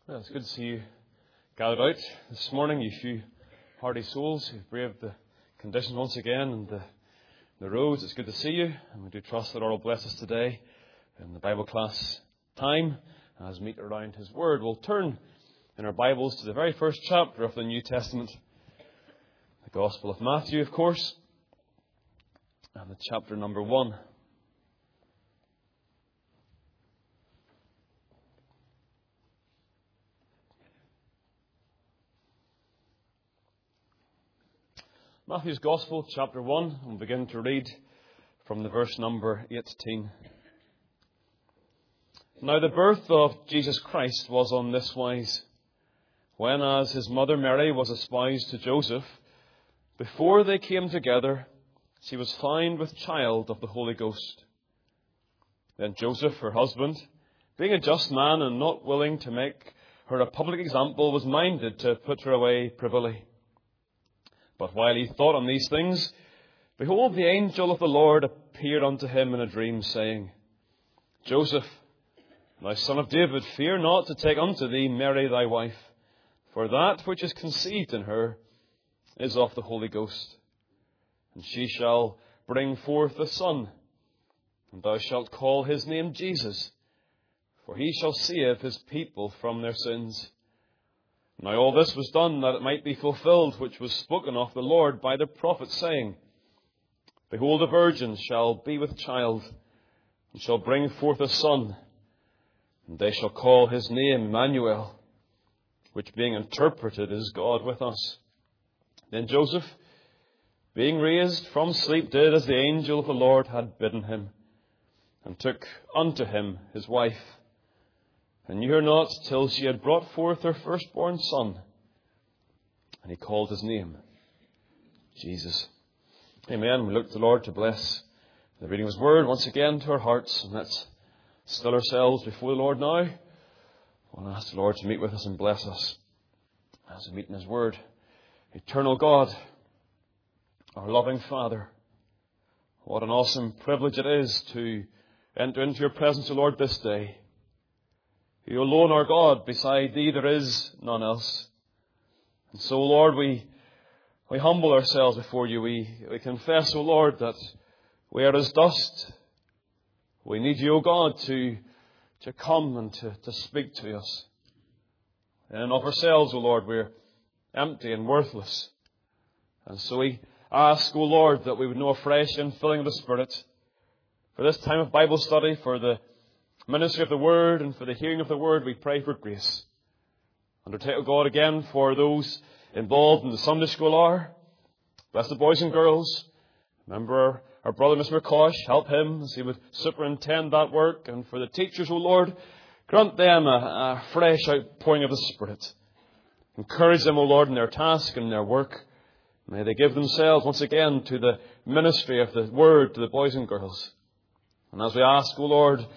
Well, it's good to see you gathered out this morning, you few hardy souls who've braved the conditions once again and the roads. It's good to see you, and we do trust that the Lord will bless us today in the Bible class time as we meet around His Word. We'll turn in our Bibles to the very first chapter of the New Testament, the Gospel of Matthew, of course, and the chapter number 1. Matthew's Gospel, chapter 1, we'll begin to read from the verse number 18. Now the birth of Jesus Christ was on this wise. When, as his mother Mary was espoused to Joseph, before they came together, she was found with child of the Holy Ghost. Then Joseph, her husband, being a just man and not willing to make her a public example, was minded to put her away privily. But while he thought on these things, behold, the angel of the Lord appeared unto him in a dream, saying, Joseph, thou son of David, fear not to take unto thee Mary thy wife, for that which is conceived in her is of the Holy Ghost. And she shall bring forth a son, and thou shalt call his name Jesus, for he shall save his people from their sins. Now all this was done that it might be fulfilled, which was spoken of the Lord by the prophet, saying, Behold, a virgin shall be with child, and shall bring forth a son, and they shall call his name Emmanuel, which being interpreted is God with us. Then Joseph, being raised from sleep, did as the angel of the Lord had bidden him, and took unto him his wife, and knew her not till she had brought forth her firstborn son. And he called his name Jesus. Amen. We look to the Lord to bless the reading of His Word once again to our hearts. And let's still ourselves before the Lord now. I want to ask the Lord to meet with us and bless us as we meet in His Word. Eternal God, our loving Father, what an awesome privilege it is to enter into your presence, O Lord, this day. You alone are God. Beside thee there is none else. And so, Lord, we humble ourselves before you. We confess, O Lord, that we are as dust. We need you, O God, to come and to speak to us. And of ourselves, O Lord, we're empty and worthless. And so we ask, O Lord, that we would know a fresh infilling of the Spirit for this time of Bible study, for the ministry of the Word and for the hearing of the Word. We pray for grace. Undertake, O God, again for those involved in the Sunday school hour. Bless the boys and girls. Remember our brother, Mr. McCosh. Help him as he would superintend that work. And for the teachers, O Lord, grant them a fresh outpouring of the Spirit. Encourage them, O Lord, in their task and their work. May they give themselves once again to the ministry of the Word to the boys and girls. And as we ask, O Lord,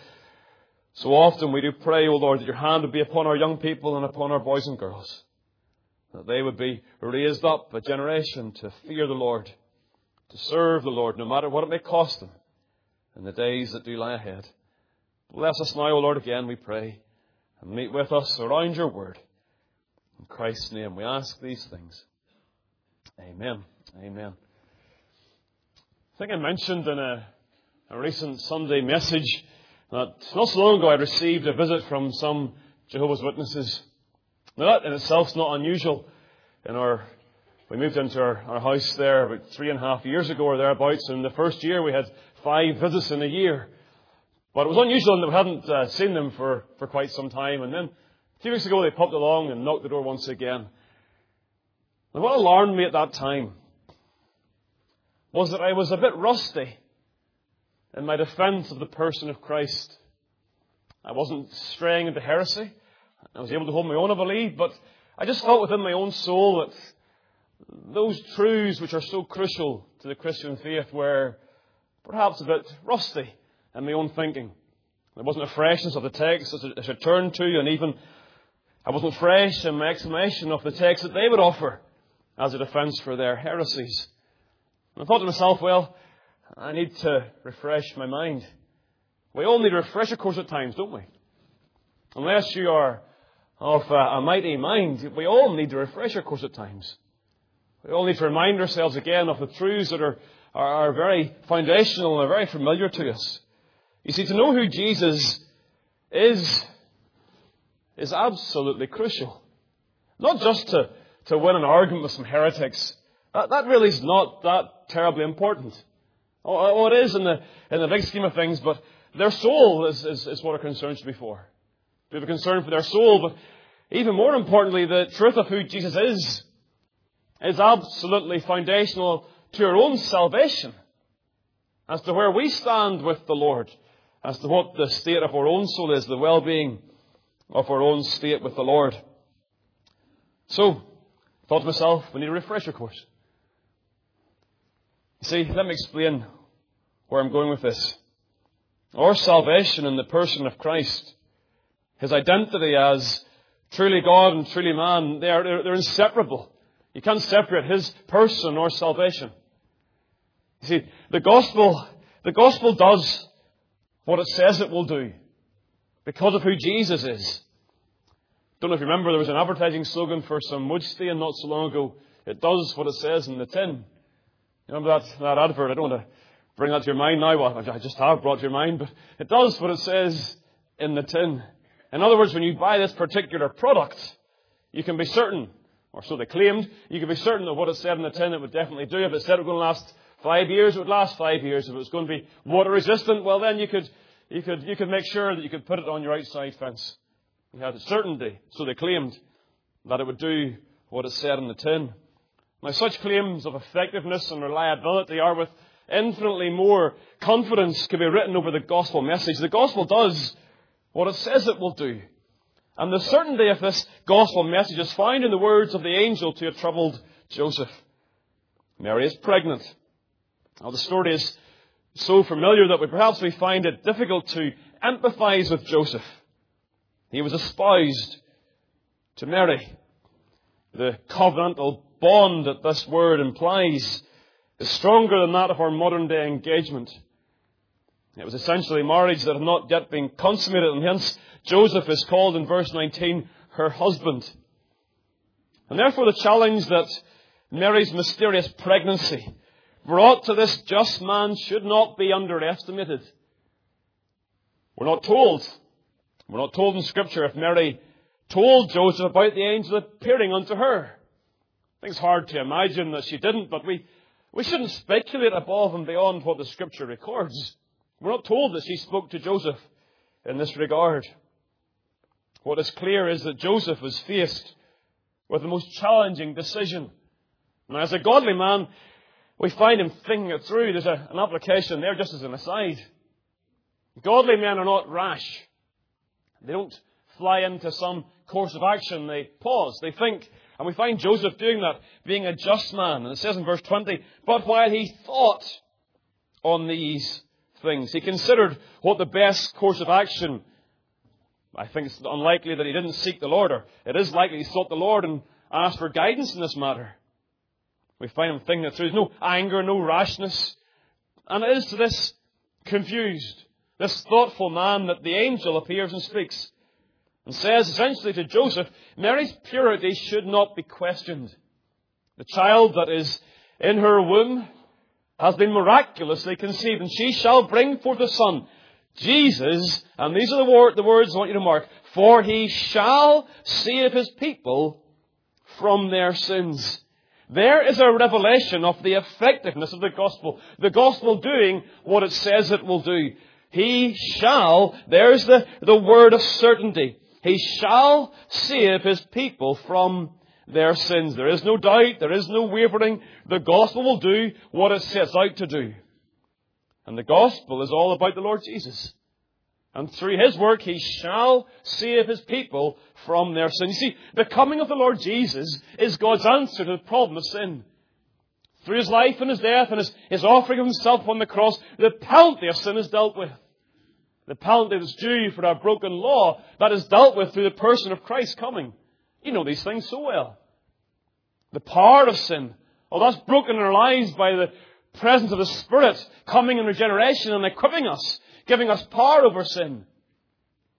so often we do pray, O Lord, that your hand would be upon our young people and upon our boys and girls, that they would be raised up a generation to fear the Lord, to serve the Lord, no matter what it may cost them in the days that do lie ahead. Bless us now, O Lord, again, we pray, and meet with us around your word. In Christ's name we ask these things. Amen. Amen. I think I mentioned in a recent Sunday message that not so long ago I received a visit from some Jehovah's Witnesses. Now that in itself is not unusual. We moved into our house there about 3.5 years ago or thereabouts, and the first year we had 5 visits in a year. But it was unusual in that we hadn't seen them for quite some time. And then a few weeks ago they popped along and knocked the door once again. And what alarmed me at that time was that I was a bit rusty in my defense of the person of Christ. I wasn't straying into heresy. I was able to hold my own, I believe, but I just felt within my own soul that those truths which are so crucial to the Christian faith were perhaps a bit rusty in my own thinking. There wasn't a freshness of the text that I should turn to, and even I wasn't fresh in my explanation of the text that they would offer as a defense for their heresies. And I thought to myself, well, I need to refresh my mind. We all need a refresher course at times, don't we? Unless you are of a mighty mind, we all need to refresh our course at times. We all need to remind ourselves again of the truths that are very foundational and are very familiar to us. You see, to know who Jesus is absolutely crucial. Not just to win an argument with some heretics. That really is not that terribly important. Oh, it is in the big scheme of things, but their soul is what our concern should be for. We have a concern for their soul, but even more importantly, the truth of who Jesus is absolutely foundational to our own salvation, as to where we stand with the Lord, as to what the state of our own soul is, the well-being of our own state with the Lord. So, I thought to myself, we need a refresher course. You see, let me explain where I'm going with this. Our salvation in the person of Christ, His identity as truly God and truly man, they're inseparable. You can't separate His person or salvation. You see, the gospel does what it says it will do because of who Jesus is. Don't know if you remember, there was an advertising slogan for some wood stain not so long ago. It does what it says in the tin. You remember that advert? I don't want to bring that to your mind now. Well, I just have brought to your mind, but it does what it says in the tin. In other words, when you buy this particular product, you can be certain, or so they claimed, you can be certain of what it said in the tin it would definitely do. If it said it was going to last 5 years, it would last 5 years. If it was going to be water resistant, well then you could make sure that you could put it on your outside fence. You had a certainty, so they claimed, that it would do what it said in the tin. Now, such claims of effectiveness and reliability are with infinitely more confidence can be written over the gospel message. The gospel does what it says it will do. And the certainty of this gospel message is found in the words of the angel to a troubled Joseph. Mary is pregnant. Now, the story is so familiar that perhaps we find it difficult to empathize with Joseph. He was espoused to Mary. The covenantal bond that this word implies is stronger than that of our modern day engagement. It was essentially marriage that had not yet been consummated, and hence Joseph is called in verse 19 her husband. And therefore the challenge that Mary's mysterious pregnancy brought to this just man should not be underestimated. We're not told in Scripture if Mary told Joseph about the angel appearing unto her. I think it's hard to imagine that she didn't, but we shouldn't speculate above and beyond what the Scripture records. We're not told that she spoke to Joseph in this regard. What is clear is that Joseph was faced with the most challenging decision. Now, as a godly man, we find him thinking it through. There's an application there just as an aside. Godly men are not rash. They don't fly into some course of action. They pause. They think. And we find Joseph doing that, being a just man. And it says in verse 20, but while he thought on these things, he considered what the best course of action. I think it's unlikely that he didn't seek the Lord, or it is likely he sought the Lord and asked for guidance in this matter. We find him thinking it through. There's no anger, no rashness. And it is to this confused, this thoughtful man that the angel appears and speaks and says essentially to Joseph, Mary's purity should not be questioned. The child that is in her womb has been miraculously conceived, and she shall bring forth a son, Jesus, and these are the words I want you to mark, for he shall save his people from their sins. There is a revelation of the effectiveness of the gospel doing what it says it will do. He shall, there's the word of certainty. He shall save his people from their sins. There is no doubt, there is no wavering. The gospel will do what it sets out to do. And the gospel is all about the Lord Jesus. And through his work, he shall save his people from their sin. You see, the coming of the Lord Jesus is God's answer to the problem of sin. Through his life and his death and his offering of himself on the cross, the penalty of sin is dealt with. The penalty that's due for our broken law, that is dealt with through the person of Christ coming. You know these things so well. The power of sin, that's broken in our lives by the presence of the Spirit coming in regeneration and equipping us, giving us power over sin.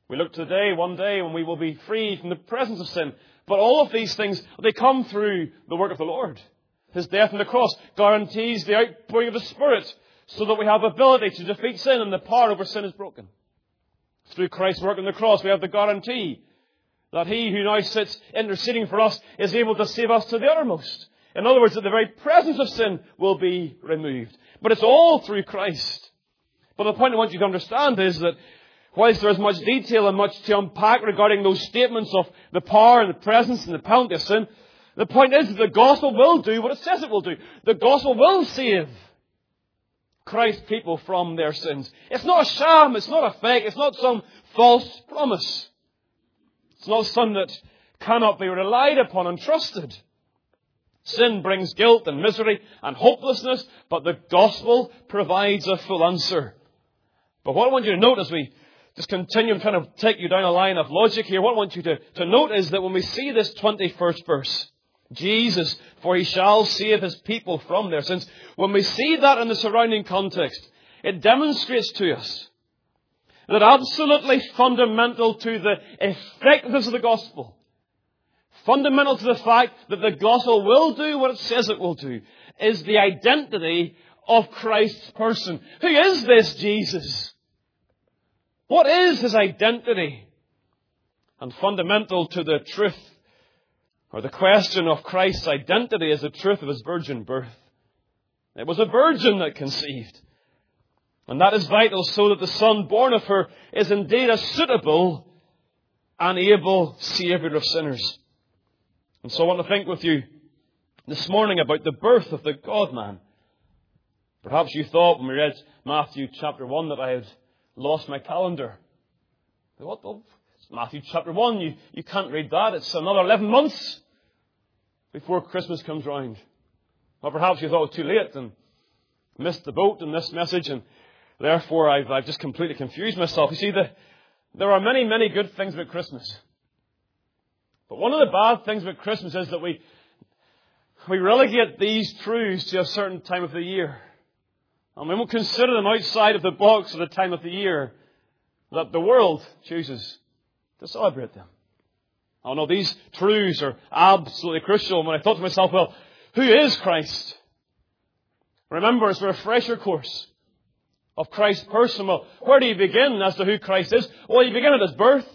We look to the day, one day, when we will be free from the presence of sin. But all of these things, they come through the work of the Lord. His death on the cross guarantees the outpouring of the Spirit so that we have ability to defeat sin and the power over sin is broken. Through Christ's work on the cross, we have the guarantee that He who now sits interceding for us is able to save us to the uttermost. In other words, that the very presence of sin will be removed. But it's all through Christ. But the point I want you to understand is that whilst there is much detail and much to unpack regarding those statements of the power and the presence and the penalty of sin, the point is that the gospel will do what it says it will do. The gospel will save Christ's people from their sins. It's not a sham, it's not a fake, it's not some false promise. It's not something that cannot be relied upon and trusted. Sin brings guilt and misery and hopelessness, but the gospel provides a full answer. But what I want you to note as we just continue, I'm trying to take you down a line of logic here. What I want you to note is that when we see this 21st verse, Jesus, for He shall save His people from their sins. When we see that in the surrounding context, it demonstrates to us that absolutely fundamental to the effectiveness of the gospel, fundamental to the fact that the gospel will do what it says it will do, is the identity of Christ's person. Who is this Jesus? What is His identity? And fundamental to the truth, or the question of Christ's identity, is the truth of His virgin birth. It was a virgin that conceived. And that is vital so that the Son born of her is indeed a suitable and able Saviour of sinners. And so I want to think with you this morning about the birth of the God-man. Perhaps you thought when we read Matthew chapter 1 that I had lost my calendar. What? It's Matthew chapter 1. You can't read that. It's another 11 months before Christmas comes round. Or perhaps you thought it was too late and missed the boat in this message, and therefore I've just completely confused myself. You see, there are many, many good things about Christmas. But one of the bad things about Christmas is that we relegate these truths to a certain time of the year. And we won't consider them outside of the box of the time of the year that the world chooses to celebrate them. Oh no, these truths are absolutely crucial. And when I thought to myself, well, who is Christ? Remember, it's a refresher course of Christ's person. Well, where do you begin as to who Christ is? Well, you begin at His birth.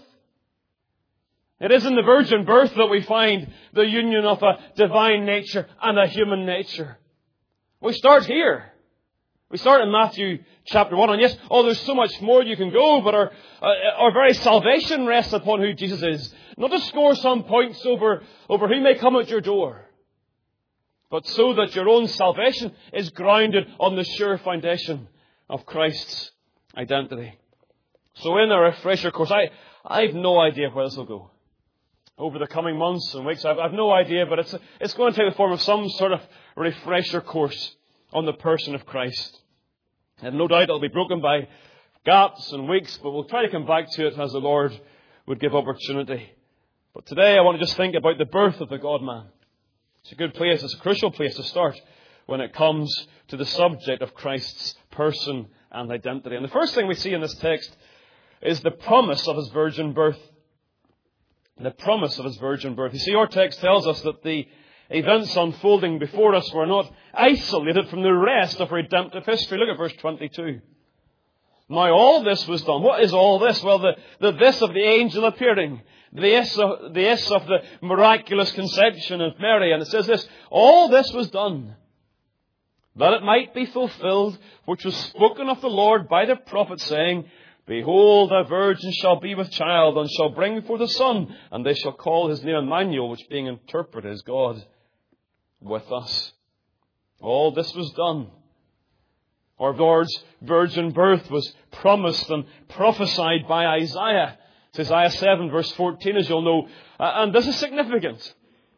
It is in the virgin birth that we find the union of a divine nature and a human nature. We start here. We start in Matthew chapter 1. And yes, there's so much more you can go, but our very salvation rests upon who Jesus is. Not to score some points over who may come at your door, but so that your own salvation is grounded on the sure foundation of Christ's identity. So in a refresher course, I've no idea where this will go. Over the coming months and weeks, I've no idea, but it's going to take the form of some sort of refresher course on the person of Christ. And no doubt it'll be broken by gaps and weeks, but we'll try to come back to it as the Lord would give opportunity. But today I want to just think about the birth of the God-man. It's a good place, it's a crucial place to start when it comes to the subject of Christ's person and identity. And the first thing we see in this text is the promise of His virgin birth. The promise of His virgin birth. You see, our text tells us that the events unfolding before us were not isolated from the rest of redemptive history. Look at verse 22. Now all this was done. What is all this? Well, the this of the angel appearing. The S of the miraculous conception of Mary. And it says this, all this was done that it might be fulfilled, which was spoken of the Lord by the prophet, saying, Behold, a virgin shall be with child, and shall bring forth a son, and they shall call his name Emmanuel, which being interpreted is God with us. All this was done. Our Lord's virgin birth was promised and prophesied by Isaiah. It's Isaiah 7 verse 14, as you'll know. And this is significant,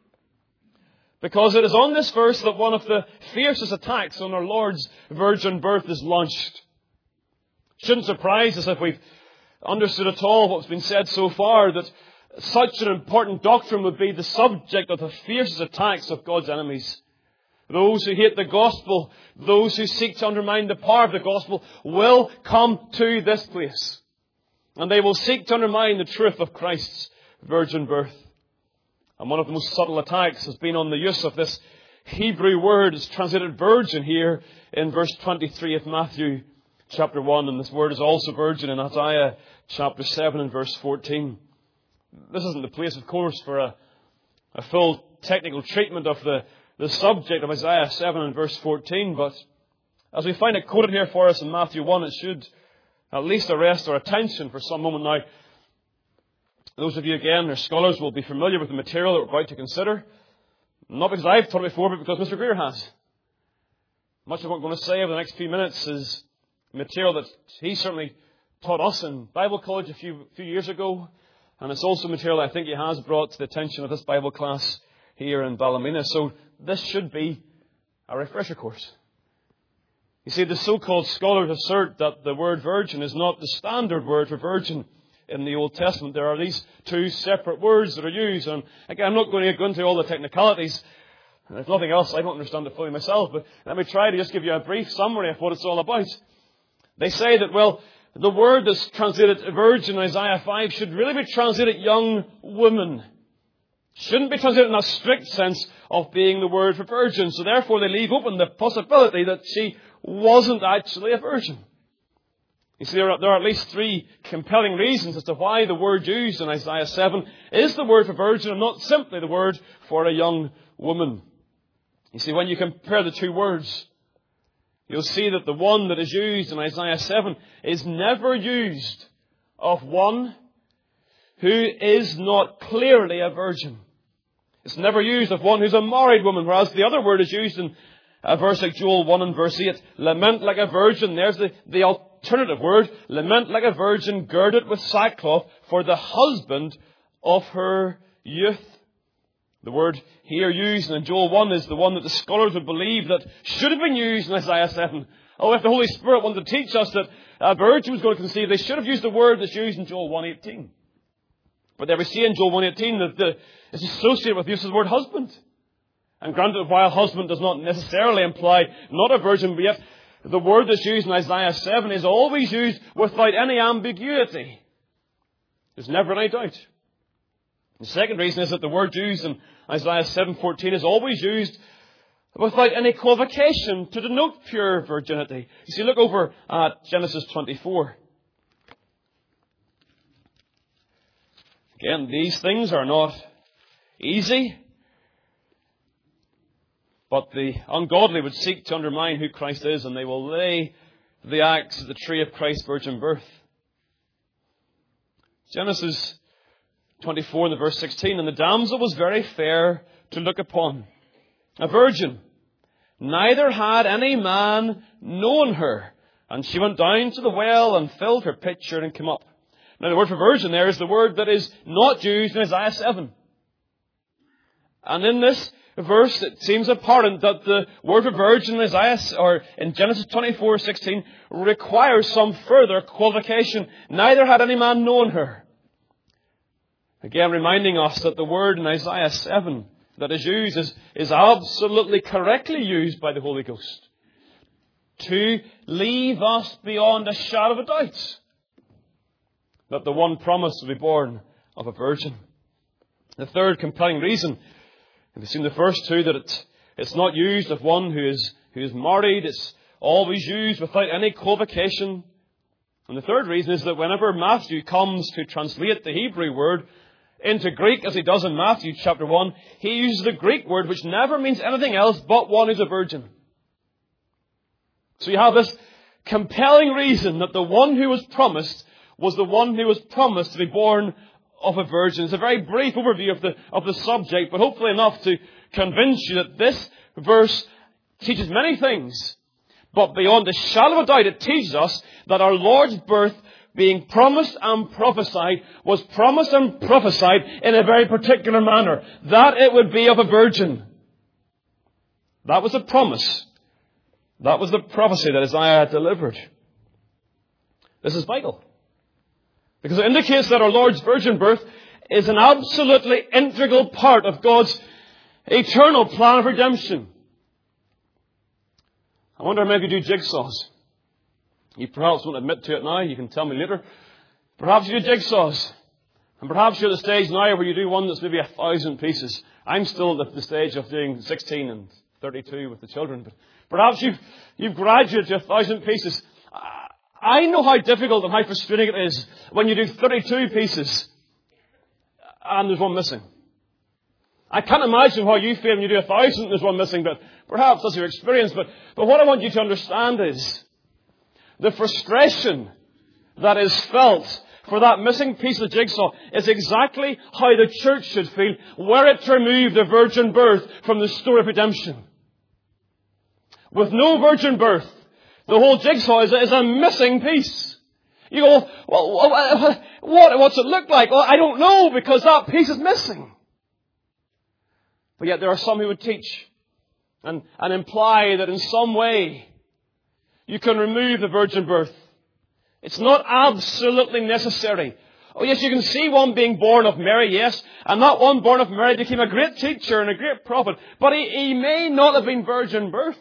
because it is on this verse that one of the fiercest attacks on our Lord's virgin birth is launched. Shouldn't surprise us if we've understood at all what's been said so far, that such an important doctrine would be the subject of the fiercest attacks of God's enemies. Those who hate the gospel, those who seek to undermine the power of the gospel, will come to this place. And they will seek to undermine the truth of Christ's virgin birth. And one of the most subtle attacks has been on the use of this Hebrew word. It's translated virgin here in verse 23 of Matthew chapter 1. And this word is also virgin in Isaiah chapter 7 and verse 14. This isn't the place, of course, for a full technical treatment of the subject of Isaiah 7 and verse 14. But as we find it quoted here for us in Matthew 1, it should at least arrest our attention for some moment now. Those of you, again, who are scholars, will be familiar with the material that we're about to consider. Not because I've taught it before, but because Mr. Greer has. Much of what I'm going to say over the next few minutes is material that he certainly taught us in Bible college a few years ago. And it's also material I think he has brought to the attention of this Bible class here in Ballymena. So this should be a refresher course. You see, the so-called scholars assert that the word virgin is not the standard word for virgin in the Old Testament. There are these two separate words that are used. And again, I'm not going to go into all the technicalities. And if nothing else, I don't understand it fully myself. But let me try to just give you a brief summary of what it's all about. They say that, well, the word that's translated virgin in Isaiah 5 should really be translated young woman. Shouldn't be translated in a strict sense of being the word for virgin. So therefore they leave open the possibility that she wasn't actually a virgin. You see, there are at least three compelling reasons as to why the word used in Isaiah 7 is the word for virgin and not simply the word for a young woman. You see, when you compare the two words, you'll see that the one that is used in Isaiah 7 is never used of one who is not clearly a virgin. It's never used of one who's a married woman, whereas the other word is used in a verse like Joel 1 and verse 8. Lament like a virgin. There's the alternative word. Lament like a virgin girded with sackcloth for the husband of her youth. The word here used in Joel 1 is the one that the scholars would believe that should have been used in Isaiah 7. Oh, if the Holy Spirit wanted to teach us that a virgin was going to conceive, they should have used the word that's used in Joel 1:18. But there we see in Joel 1:18 that it's associated with the use of the word husband. And granted, while husband does not necessarily imply not a virgin, but yet the word that's used in Isaiah 7 is always used without any ambiguity. There's never any doubt. The second reason is that the word used in Isaiah 7:14 is always used without any qualification to denote pure virginity. You see, look over at Genesis 24. Again, these things are not easy, but the ungodly would seek to undermine who Christ is, and they will lay the axe at the tree of Christ's virgin birth. Genesis 24 and verse 16, and the damsel was very fair to look upon, a virgin. Neither had any man known her. And she went down to the well and filled her pitcher and came up. Now the word for virgin there is the word that is not used in Isaiah 7. And in this verse it seems apparent that the word for virgin in Isaiah, or in Genesis 24:16, requires some further qualification. Neither had any man known her. Again, reminding us that the word in Isaiah 7 that is used is absolutely correctly used by the Holy Ghost to leave us beyond a shadow of a doubt that the one promised to be born of a virgin. The third compelling reason, we've seen the first two, that it's not used of one who is married. It's always used without any qualification. And the third reason is that whenever Matthew comes to translate the Hebrew word into Greek, as he does in Matthew chapter 1, he uses the Greek word which never means anything else but one who's a virgin. So you have this compelling reason that the one who was promised was the one who was promised to be born of a virgin. It's a very brief overview of the subject, but hopefully enough to convince you that this verse teaches many things. But beyond a shadow of a doubt, it teaches us that our Lord's birth, being promised and prophesied, was promised and prophesied in a very particular manner. That it would be of a virgin. That was the promise. That was the prophecy that Isaiah had delivered. This is vital, because it indicates that our Lord's virgin birth is an absolutely integral part of God's eternal plan of redemption. I wonder how many of you do jigsaws. You perhaps won't admit to it now. You can tell me later. Perhaps you do jigsaws. And perhaps you're at the stage now where you do one that's maybe 1,000 pieces. I'm still at the stage of doing 16 and 32 with the children. But perhaps you've graduated to 1,000 pieces. I know how difficult and how frustrating it is when you do 32 pieces and there's one missing. I can't imagine how you feel when you do 1,000 and there's one missing, but perhaps that's your experience. But what I want you to understand is the frustration that is felt for that missing piece of the jigsaw is exactly how the church should feel were it to remove the virgin birth from the story of redemption. With no virgin birth, the whole jigsaw is a missing piece. You go, well, what's it look like? Well, I don't know, because that piece is missing. But yet there are some who would teach and imply that in some way you can remove the virgin birth. It's not absolutely necessary. Oh yes, you can see one being born of Mary, yes. And that one born of Mary became a great teacher and a great prophet. But he may not have been virgin birth.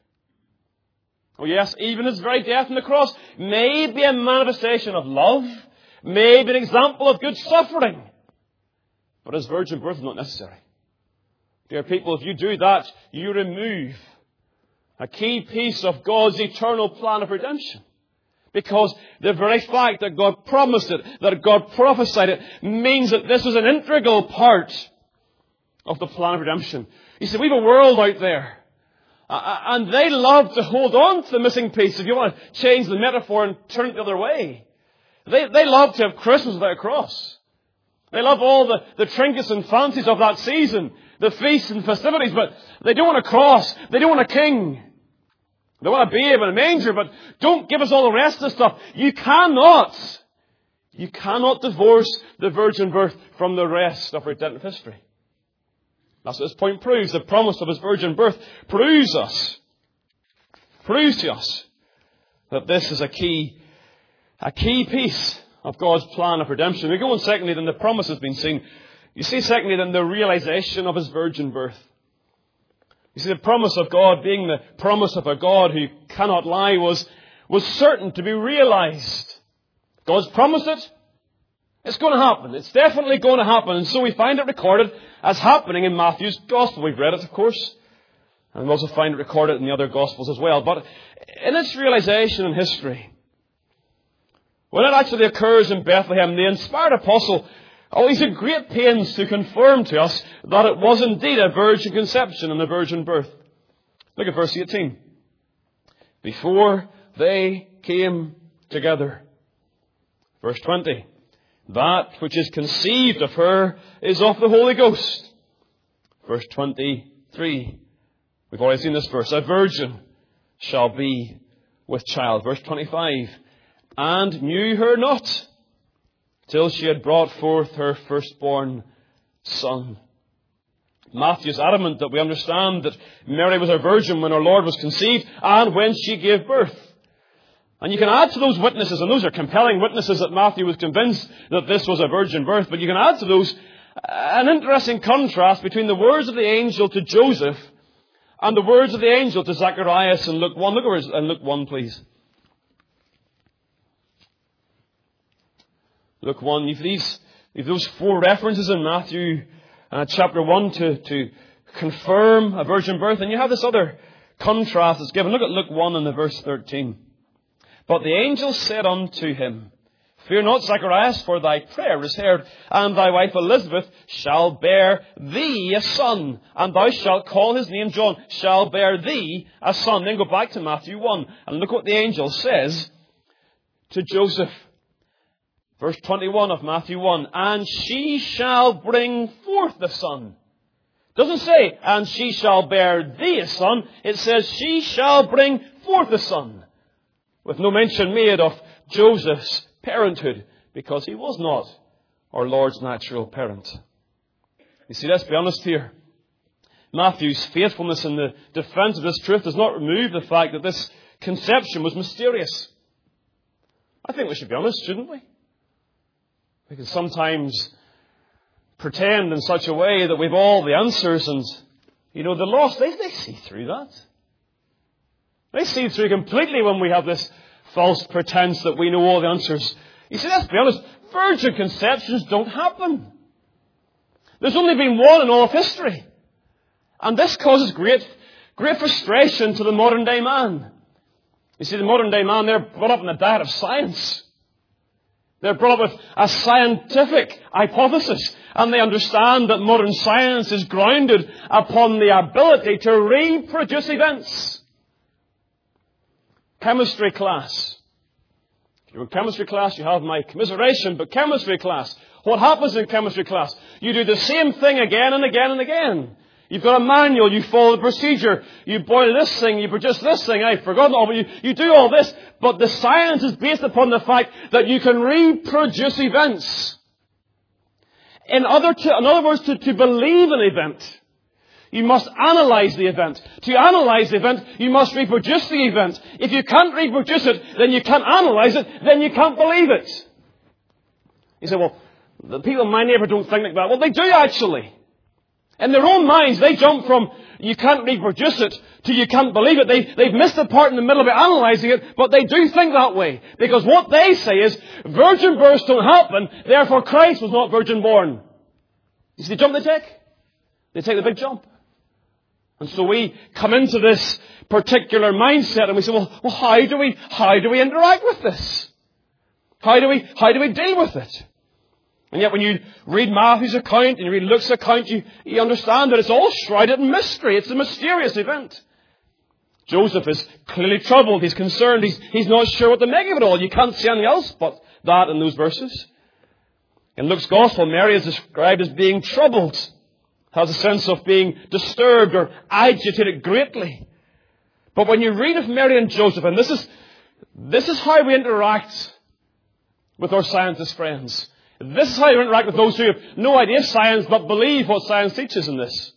Oh yes, even his very death on the cross may be a manifestation of love. May be an example of good suffering. But his virgin birth is not necessary. Dear people, if you do that, you remove a key piece of God's eternal plan of redemption. Because the very fact that God promised it, that God prophesied it, means that this is an integral part of the plan of redemption. You see, we have a world out there, and they love to hold on to the missing piece. If you want to change the metaphor and turn it the other way, they love to have Christmas without a cross. They love all the trinkets and fancies of that season, the feasts and festivities, but they don't want a cross. They don't want a king. They want a babe and a manger, but don't give us all the rest of the stuff. You cannot divorce the virgin birth from the rest of redemptive history. That's what this point proves. The promise of his virgin birth proves to us that this is a key piece of God's plan of redemption. We go on secondly, then the promise has been seen. You see, secondly, then the realization of his virgin birth. You see, the promise of God, being the promise of a God who cannot lie, was certain to be realized. God's promised it. It's going to happen. It's definitely going to happen. And so we find it recorded as happening in Matthew's Gospel. We've read it, of course. And we also find it recorded in the other Gospels as well. But in its realization in history, when it actually occurs in Bethlehem, the inspired apostle he's at great pains to confirm to us that it was indeed a virgin conception and a virgin birth. Look at verse 18. Before they came together. Verse 20. That which is conceived of her is of the Holy Ghost. Verse 23. We've already seen this verse. A virgin shall be with child. Verse 25. And knew her not till she had brought forth her firstborn son. Matthew is adamant that we understand that Mary was a virgin when our Lord was conceived and when she gave birth. And you can add to those witnesses, and those are compelling witnesses that Matthew was convinced that this was a virgin birth, but you can add to those an interesting contrast between the words of the angel to Joseph and the words of the angel to Zacharias in Luke 1. Look over in Luke 1, please. Luke 1, you've those four references in Matthew chapter 1 to confirm a virgin birth. And you have this other contrast that's given. Look at Luke 1 and the verse 13. But the angel said unto him, Fear not, Zacharias, for thy prayer is heard, and thy wife Elizabeth shall bear thee a son, and thou shalt call his name John, shall bear thee a son. Then go back to Matthew 1, and look what the angel says to Joseph. Verse 21 of Matthew 1, and she shall bring forth the son. It doesn't say, and she shall bear thee a son. It says, she shall bring forth a son. With no mention made of Joseph's parenthood, because he was not our Lord's natural parent. You see, let's be honest here. Matthew's faithfulness in the defense of this truth does not remove the fact that this conception was mysterious. I think we should be honest, shouldn't we? We can sometimes pretend in such a way that we've all the answers, and, the lost, they see through that. They see through completely when we have this false pretense that we know all the answers. You see, let's be honest, virgin conceptions don't happen. There's only been one in all of history. And this causes great frustration to the modern day man. You see, the modern day man, they're brought up in a diet of science. They're brought up with a scientific hypothesis. And they understand that modern science is grounded upon the ability to reproduce events. Chemistry class. If you're in chemistry class, you have my commiseration, but chemistry class. What happens in chemistry class? You do the same thing again and again and again. You've got a manual, you follow the procedure, you boil this thing, you produce this thing, I've forgotten all, but you do all this, but the science is based upon the fact that you can reproduce events. In other words, to believe an event, you must analyze the event. To analyze the event, you must reproduce the event. If you can't reproduce it, then you can't analyze it, then you can't believe it. You say, well, the people in my neighbourhood don't think like that. Well, they do actually. In their own minds, they jump from you can't reproduce it to you can't believe it. They've missed the part in the middle of it analysing it, but they do think that way. Because what they say is, virgin births don't happen, therefore Christ was not virgin born. You see the jump they take? They take the big jump. And so we come into this particular mindset and we say, well, how do we interact with this? How do we deal with it? And yet when you read Matthew's account and you read Luke's account, you understand that it's all shrouded in mystery. It's a mysterious event. Joseph is clearly troubled. He's concerned. He's not sure what to make of it all. You can't see anything else but that in those verses. In Luke's Gospel, Mary is described as being troubled. Has a sense of being disturbed or agitated greatly. But when you read of Mary and Joseph, and this is how we interact with our scientist friends. This is how you interact with those who have no idea of science but believe what science teaches in this.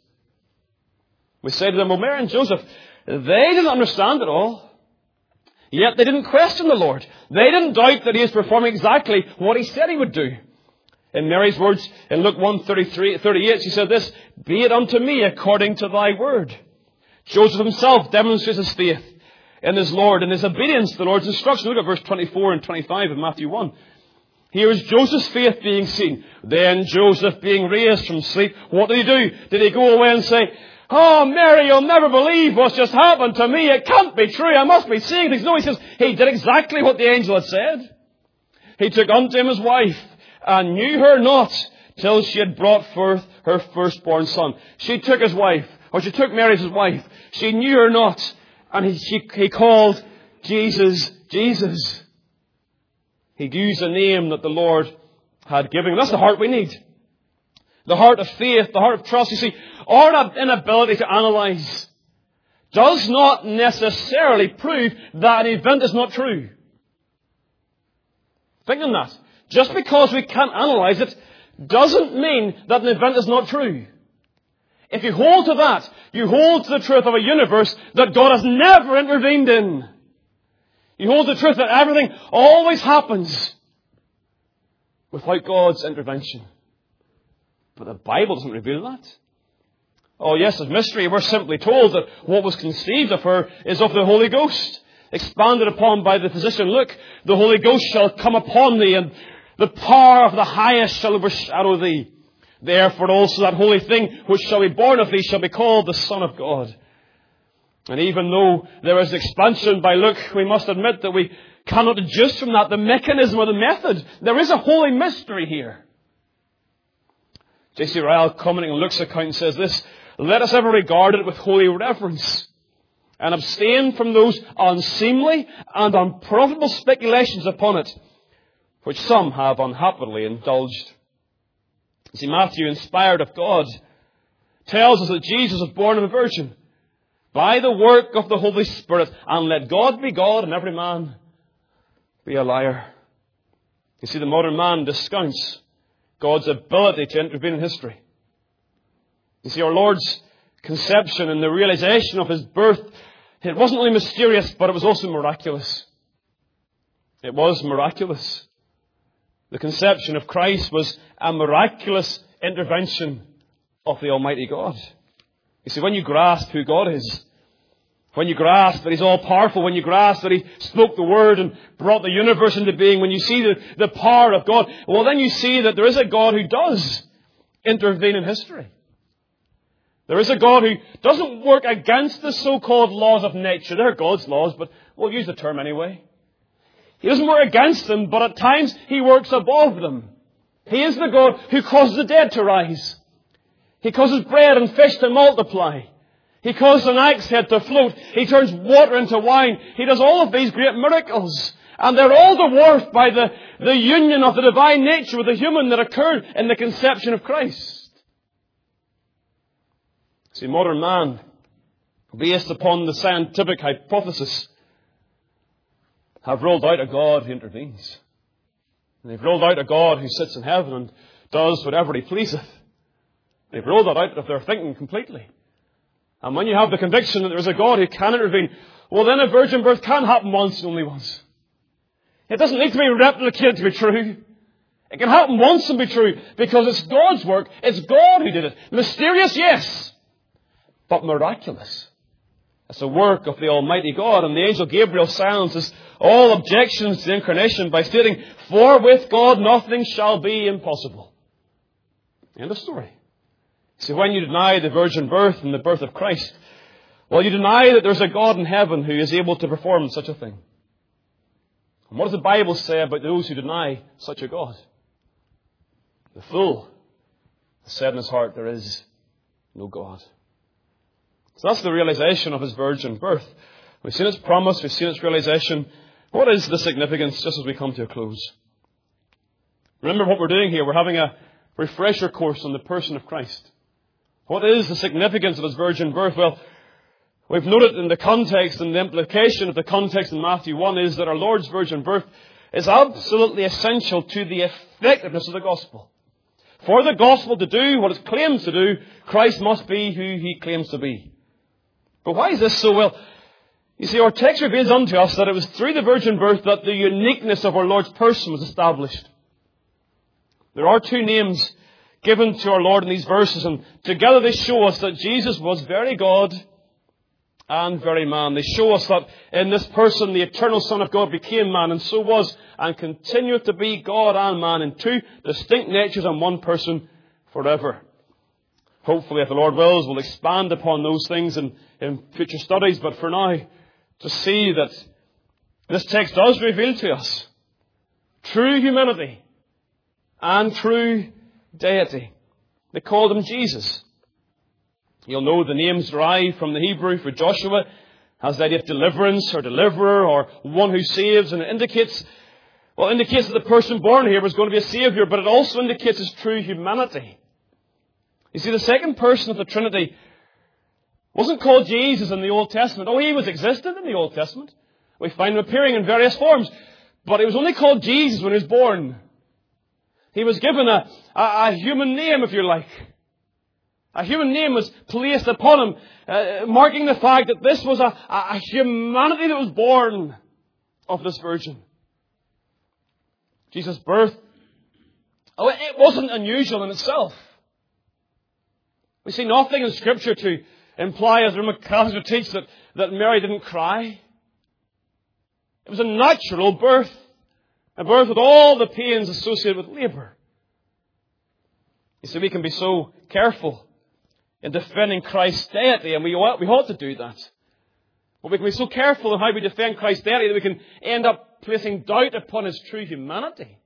We say to them, well, Mary and Joseph, they didn't understand it all. Yet they didn't question the Lord. They didn't doubt that He is performing exactly what He said He would do. In Mary's words, in Luke 1:38, she said this, be it unto me according to thy word. Joseph himself demonstrates his faith in his Lord and his obedience to the Lord's instruction. Look at verse 24 and 25 of Matthew 1. Here is Joseph's faith being seen. Then Joseph being raised from sleep, what did he do? Did he go away and say, oh, Mary, you'll never believe what's just happened to me. It can't be true. I must be seeing things. No, he says, he did exactly what the angel had said. He took unto him his wife and knew her not till she had brought forth her firstborn son. She took his wife, or she took Mary as his wife. She knew her not. And he called Jesus, Jesus. He used a name that the Lord had given him. That's the heart we need. The heart of faith, the heart of trust. You see, our inability to analyse does not necessarily prove that an event is not true. Think on that. Just because we can't analyse it doesn't mean that an event is not true. If you hold to that, you hold to the truth of a universe that God has never intervened in. You hold the truth that everything always happens without God's intervention. But the Bible doesn't reveal that. Oh yes, it's mystery. We're simply told that what was conceived of her is of the Holy Ghost, expanded upon by the physician. Look, the Holy Ghost shall come upon thee, and the power of the highest shall overshadow thee. Therefore also that holy thing which shall be born of thee shall be called the Son of God. And even though there is expansion by Luke, we must admit that we cannot deduce from that the mechanism or the method. There is a holy mystery here. J.C. Ryle, commenting on Luke's account, says this, let us ever regard it with holy reverence and abstain from those unseemly and unprofitable speculations upon it, which some have unhappily indulged. You see, Matthew, inspired of God, tells us that Jesus was born of a virgin by the work of the Holy Spirit, and let God be God and every man be a liar. You see, the modern man discounts God's ability to intervene in history. You see, our Lord's conception and the realization of His birth, it wasn't only mysterious, but it was also miraculous. It was miraculous. The conception of Christ was a miraculous intervention of the Almighty God. You see, when you grasp who God is, When you grasp that He's all-powerful, when you grasp that He spoke the Word and brought the universe into being, when you see the power of God, well, then you see that there is a God who does intervene in history. There is a God who doesn't work against the so-called laws of nature. They're God's laws, but we'll use the term anyway. He doesn't work against them, but at times He works above them. He is the God who causes the dead to rise. He causes bread and fish to multiply. He causes an axe head to float. He turns water into wine. He does all of these great miracles. And they're all dwarfed by the union of the divine nature with the human that occurred in the conception of Christ. See, modern man, based upon the scientific hypothesis, have rolled out a God who intervenes. And they've rolled out a God who sits in heaven and does whatever He pleaseth. They've rolled that out of their thinking completely. And when you have the conviction that there is a God who can intervene, well, then a virgin birth can happen once and only once. It doesn't need to be replicated to be true. It can happen once and be true because it's God's work. It's God who did it. Mysterious, yes, but miraculous. It's a work of the Almighty God. And the angel Gabriel silences all objections to the incarnation by stating, "For with God nothing shall be impossible." End of story. See, when you deny the virgin birth and the birth of Christ, well, you deny that there's a God in heaven who is able to perform such a thing. And what does the Bible say about those who deny such a God? The fool has said in his heart, there is no God. So that's the realization of His virgin birth. We've seen its promise, we've seen its realization. What is the significance just as we come to a close? Remember what we're doing here. We're having a refresher course on the person of Christ. What is the significance of His virgin birth? Well, we've noted in the context and the implication of the context in Matthew 1 is that our Lord's virgin birth is absolutely essential to the effectiveness of the gospel. For the gospel to do what it claims to do, Christ must be who He claims to be. But why is this so? Well, you see, our text reveals unto us that it was through the virgin birth that the uniqueness of our Lord's person was established. There are two names given to our Lord in these verses, and together they show us that Jesus was very God and very man. They show us that in this person the eternal Son of God became man, and so was and continueth to be God and man in two distinct natures and one person forever. Hopefully, if the Lord wills, we'll expand upon those things in future studies, but for now, to see that this text does reveal to us true humanity and true deity. They called Him Jesus. You'll know the names derived from the Hebrew for Joshua has the idea of deliverance or deliverer or one who saves, and it indicates that the person born here was going to be a Saviour, but it also indicates His true humanity. You see, the second person of the Trinity wasn't called Jesus in the Old Testament. Oh, He was existent in the Old Testament. We find Him appearing in various forms, but He was only called Jesus when He was born. He was given a human name, if you like. A human name was placed upon Him, marking the fact that this was a humanity that was born of this virgin. Jesus' birth, it wasn't unusual in itself. We see nothing in Scripture to imply, as the Roman Catholics would teach, that Mary didn't cry. It was a natural birth. A birth with all the pains associated with labour. You see, we can be so careful in defending Christ's deity, and we ought to do that. But we can be so careful in how we defend Christ's deity that we can end up placing doubt upon His true humanity.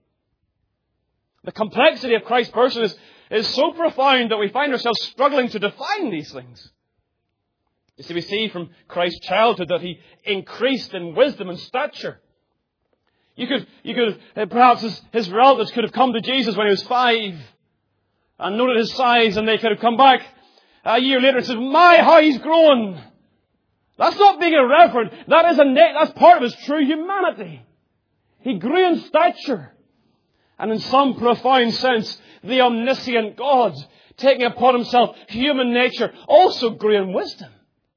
The complexity of Christ's person is so profound that we find ourselves struggling to define these things. You see, we see from Christ's childhood that He increased in wisdom and stature. You could perhaps his relatives could have come to Jesus when He was 5 and noted His size, and they could have come back a year later and said, "My, how He's grown." That's not being irreverent. That's part of His true humanity. He grew in stature. And in some profound sense, the omniscient God, taking upon Himself human nature, also grew in wisdom.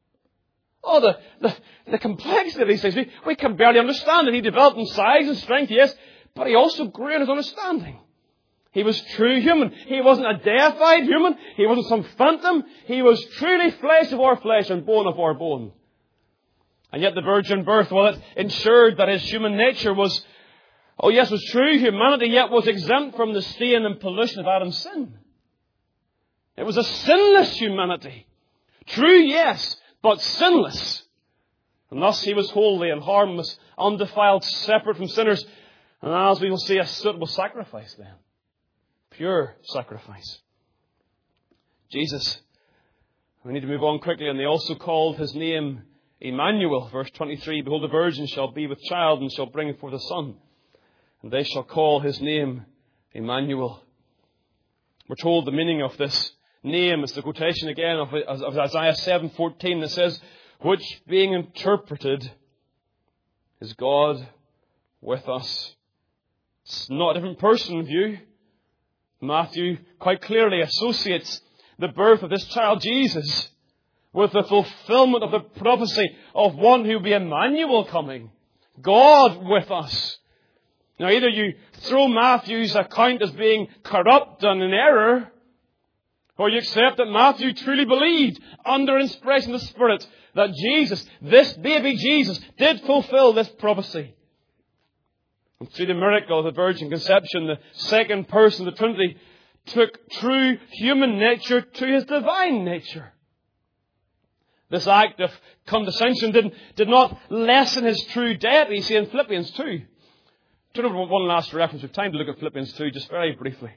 Oh, the complexity of these things. We can barely understand it. He developed in size and strength, yes, but He also grew in His understanding. He was true human. He wasn't a deified human. He wasn't some phantom. He was truly flesh of our flesh and bone of our bone. And yet the virgin birth, well, it ensured that his human nature was, was true humanity, yet was exempt from the stain and pollution of Adam's sin. It was a sinless humanity. True, yes, but sinless. And thus he was holy and harmless, undefiled, separate from sinners. And as we will see, a suitable sacrifice then. Pure sacrifice. Jesus. We need to move on quickly. And they also called his name Emmanuel. Verse 23, behold, the virgin shall be with child and shall bring forth a son. And they shall call his name Emmanuel. We're told the meaning of this name. It's the quotation again of Isaiah 7:14 that says, which being interpreted is God with us. It's not a different person view. Matthew quite clearly associates the birth of this child Jesus with the fulfillment of the prophecy of one who will be Emmanuel coming. God with us. Now either you throw Matthew's account as being corrupt and in error, or you accept that Matthew truly believed, under inspiration of the Spirit, that Jesus, this baby Jesus, did fulfill this prophecy. And through the miracle of the virgin conception, the second person of the Trinity took true human nature to his divine nature. This act of condescension did not lessen his true deity. You see in Philippians 2. Turn over one last reference. We have time to look at Philippians 2 just very briefly.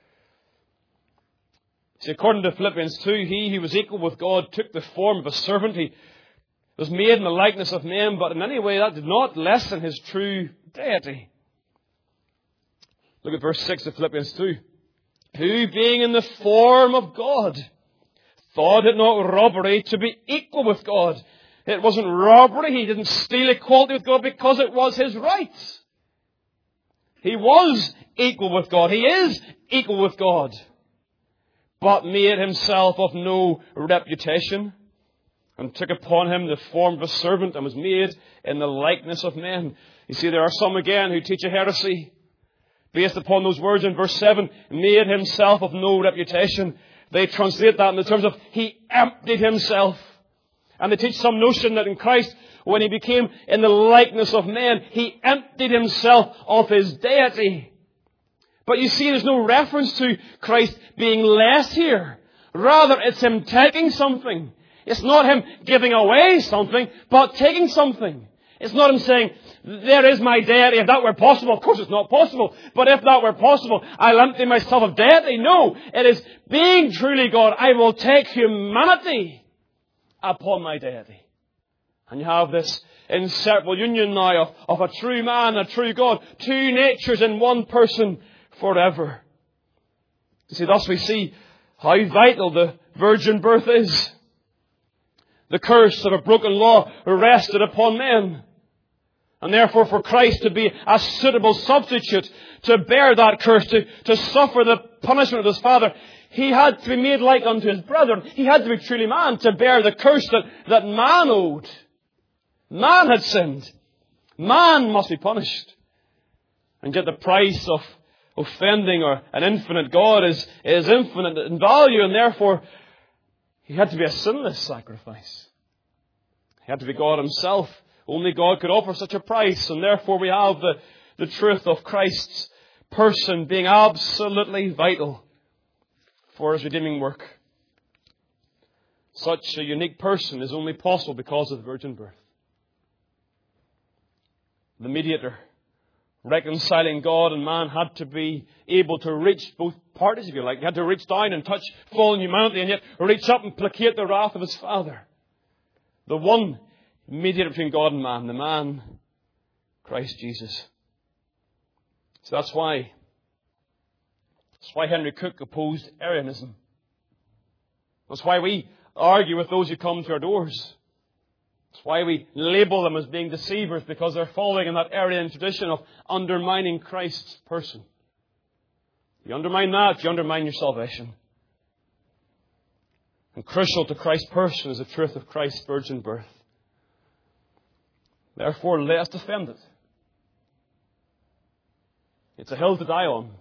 See, according to Philippians 2, he who was equal with God took the form of a servant. He was made in the likeness of men, but in any way that did not lessen his true deity. Look at verse 6 of Philippians 2. Who, being in the form of God, thought it not robbery to be equal with God. It wasn't robbery. He didn't steal equality with God because it was his right. He was equal with God. He is equal with God. But made himself of no reputation, and took upon him the form of a servant, and was made in the likeness of men. You see, there are some again who teach a heresy based upon those words in verse 7, made himself of no reputation. They translate that in the terms of he emptied himself. And they teach some notion that in Christ, when he became in the likeness of men, he emptied himself of his deity. But you see, there's no reference to Christ being less here. Rather, it's him taking something. It's not him giving away something, but taking something. It's not him saying, there is my deity. If that were possible, of course it's not possible. But if that were possible, I'll empty myself of deity. No, it is being truly God. I will take humanity upon my deity. And you have this inseparable union now of a true man, a true God. Two natures in one person forever. You see, thus we see how vital the virgin birth is. The curse of a broken law rested upon men. And therefore for Christ to be a suitable substitute, to bear that curse, to suffer the punishment of his Father, he had to be made like unto his brethren. He had to be truly man to bear the curse that man owed. Man had sinned. Man must be punished. And yet the price of offending or an infinite God is infinite in value, and therefore he had to be a sinless sacrifice. He had to be God himself. Only God could offer such a price, and therefore we have the truth of Christ's person being absolutely vital for his redeeming work. Such a unique person is only possible because of the virgin birth. The mediator, reconciling God and man, had to be able to reach both parties, if you like. He had to reach down and touch fallen humanity, and yet reach up and placate the wrath of his Father. The one mediator between God and man, the man, Christ Jesus. So that's why Henry Cook opposed Arianism. That's why we argue with those who come to our doors. That's why we label them as being deceivers, because they're following in that Arian tradition of undermining Christ's person. You undermine that, you undermine your salvation. And crucial to Christ's person is the truth of Christ's virgin birth. Therefore, let us defend it. It's a hill to die on.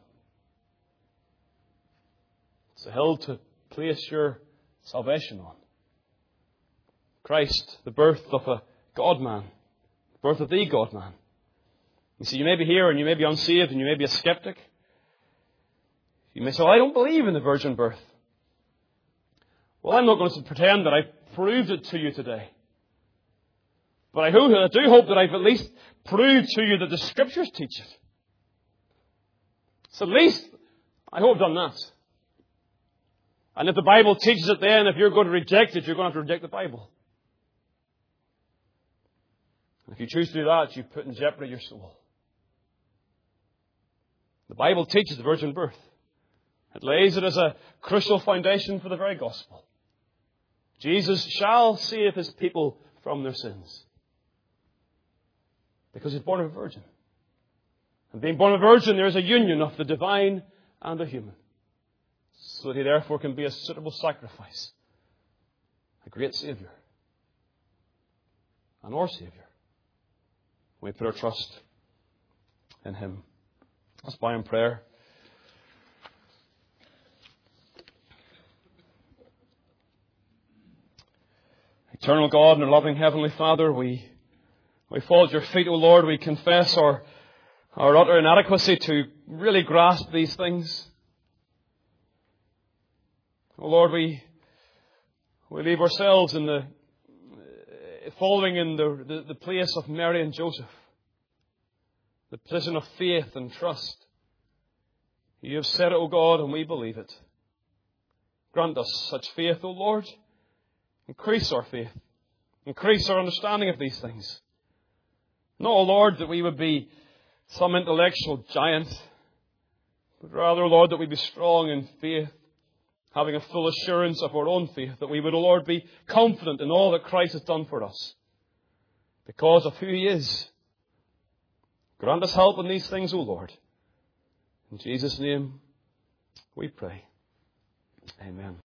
It's a hill to place your salvation on. Christ, the birth of a God-man, the birth of the God-man. You see, you may be here and you may be unsaved and you may be a skeptic. You may say, well, I don't believe in the virgin birth. Well, I'm not going to pretend that I've proved it to you today. But I do hope that I've at least proved to you that the Scriptures teach it. So at least I hope I've done that. And if the Bible teaches it then, if you're going to reject it, you're going to have to reject the Bible. And if you choose to do that, you put in jeopardy your soul. The Bible teaches the virgin birth. It lays it as a crucial foundation for the very gospel. Jesus shall save his people from their sins. Because he's born of a virgin. And being born of a virgin, there is a union of the divine and the human. So that he therefore can be a suitable sacrifice. A great Saviour. And our Saviour. We put our trust in him. Let's bow in prayer. Eternal God and our loving Heavenly Father, we fall at your feet, O Lord. We confess our utter inadequacy to really grasp these things. O Lord, we leave ourselves in following in the place of Mary and Joseph. The position of faith and trust. You have said it, O God, and we believe it. Grant us such faith, O Lord. Increase our faith. Increase our understanding of these things. Not, O Lord, that we would be some intellectual giant, but rather, O Lord, that we be strong in faith, having a full assurance of our own faith, that we would, O Lord, be confident in all that Christ has done for us, because of who he is. Grant us help in these things, O Lord. In Jesus' name we pray. Amen.